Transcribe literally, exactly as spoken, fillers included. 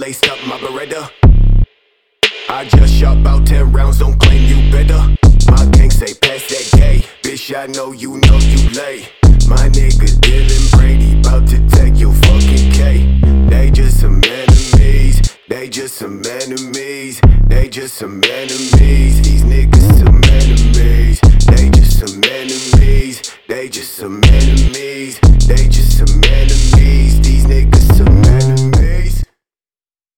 laced up my Beretta. I just shot about ten rounds, don't claim you better. My gang say pass that gay, bitch I know you know you lay. My nigga Dylan Brady, bout to take your fucking K. They just some enemies, they just some enemies, they just some enemies. These niggas some enemies, they just some enemies, they just some enemies, they just some enemies.